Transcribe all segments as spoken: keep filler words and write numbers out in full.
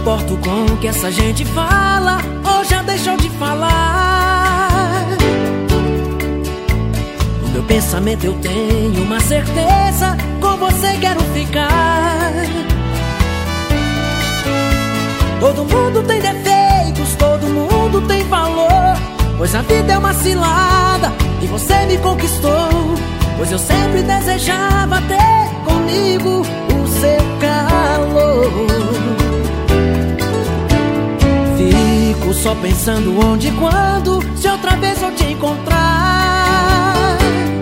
importo com o que essa gente fala ou já deixou de falar. No meu pensamento eu tenho uma certeza, com você quero ficar. Todo mundo tem defeitos, todo mundo tem valor, pois a vida é uma cilada e você me conquistou. Pois eu sempre desejava ter comigo o seu calor. Fico só pensando onde e quando, se outra vez eu te encontrar.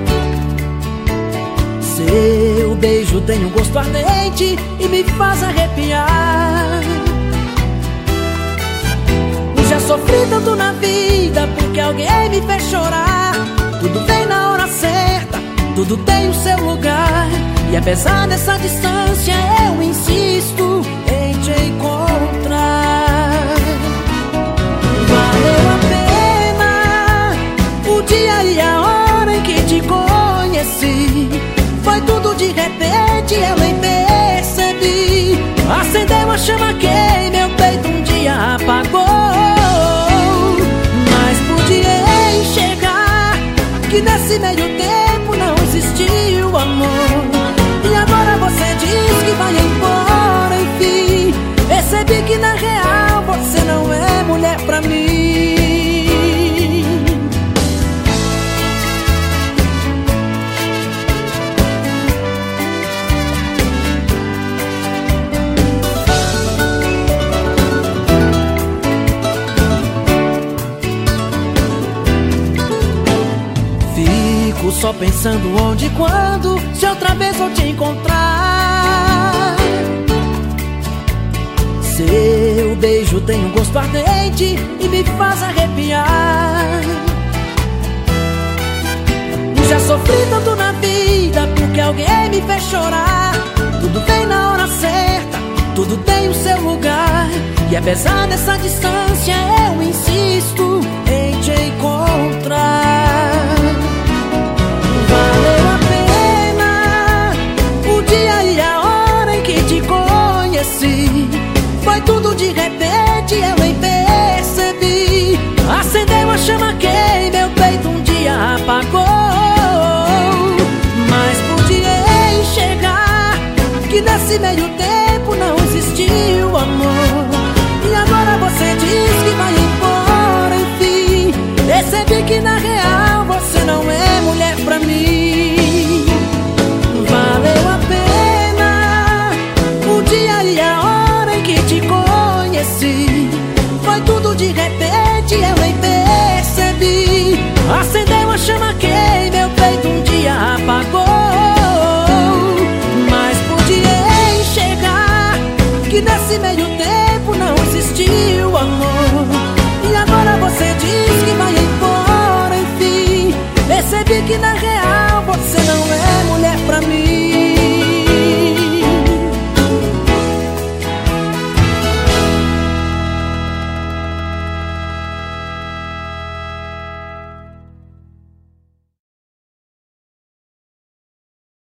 Seu beijo tem um gosto ardente e me faz arrepiar. Já sofri tanto na vida porque alguém me fez chorar. Tudo vem na hora certa, tudo tem o seu lugar. E apesar dessa distância eu insisto em te encontrar. Valeu a pena o dia e a hora em que te conheci. Foi tudo de repente, eu nem percebi. Acendeu a chama que em meu peito um dia apagou. Que nesse meio tempo não existiu amor. E agora você diz que vai embora, enfim. Percebi que na real você não é mulher pra mim. Fico só pensando onde e quando, se outra vez eu te encontrar. Seu beijo tem um gosto ardente e me faz arrepiar. Já sofri tanto na vida porque alguém me fez chorar. Tudo vem na hora certa, tudo tem o seu lugar. E apesar dessa distância eu insisto em te encontrar. Valeu a pena o dia e a hora em que te conheci. Foi tudo de repente, eu nem percebi. Acendeu a chama que em meu peito um dia apagou. Mas podia enxergar que nesse meio tempo não existiu amor. E agora você diz que vai embora, enfim. Percebi que na real você não é mulher pra mim. Valeu a pena o dia e a hora em que te conheci. Foi tudo de repente, eu nem percebi. Acendeu a chama que em meu peito um dia apagou. Mas podia enxergar que nesse meio